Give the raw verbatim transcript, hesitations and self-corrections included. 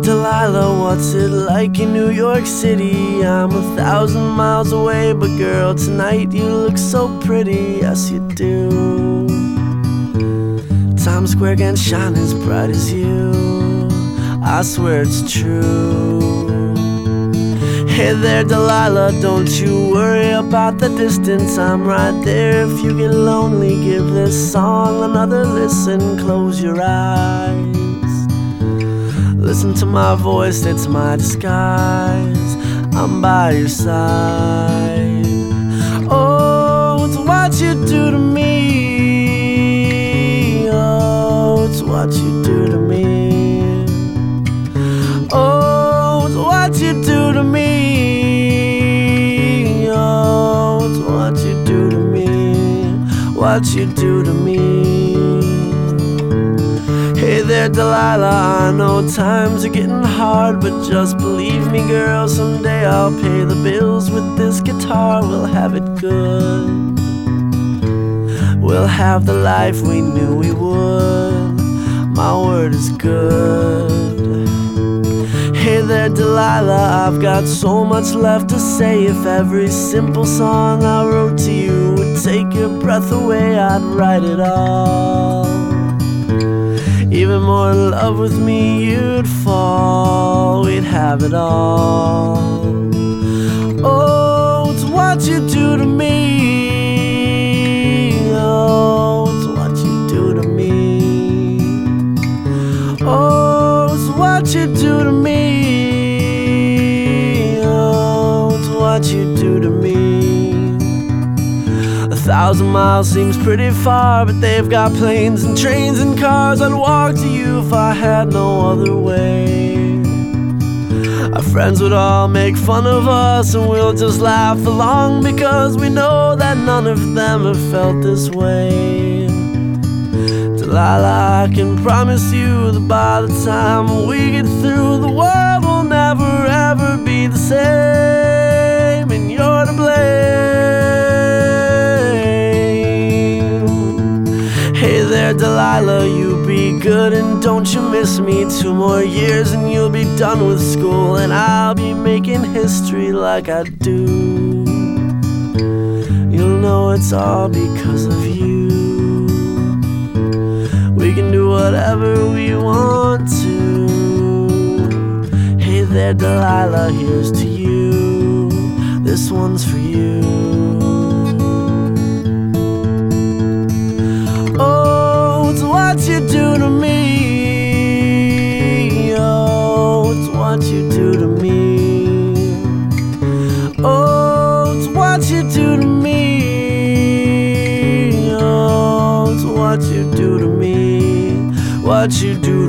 Delilah, what's it like in New York City? I'm a thousand miles away, but girl, tonight you look so pretty, yes you do. Times Square can't shine as bright as you, I swear it's true. Hey there Delilah, don't you worry about the distance, I'm right there. If you get lonely, give this song another listen. Close your eyes, listen to my voice, it's my disguise, I'm by your side. Oh, it's what you do to me, oh, it's what you do to me. Oh, it's what you do to me, oh, it's what you do to me, what you do to me. Hey there Delilah, I know times are getting hard, but just believe me girl, someday I'll pay the bills with this guitar. We'll have it good, we'll have the life we knew we would, my word is good. Hey there Delilah, I've got so much left to say. If every simple song I wrote to you would take your breath away, I'd write it all. Even more in love with me you'd fall, we'd have it all. Oh, it's what you do to me, oh, it's what you do to me. Oh, it's what you do to me, oh, it's what you do to me. A thousand miles seems pretty far, but they've got planes and trains and cars. I'd walk to you if I had no other way. Our friends would all make fun of us, and we'll just laugh along, because we know that none of them have felt this way. Delilah, I can promise you that by the time we get through, the world will never ever be the same, and you're to blame. Hey there Delilah, you be good and don't you miss me. Two more years and you'll be done with school, and I'll be making history like I do. You'll know it's all because of you. We can do whatever we want to. Hey there Delilah, here's to you, this one's for you. Oh, it's what you do to me, oh, it's what you do to me. Oh, it's what you do to me, oh, it's what you do to me, what you do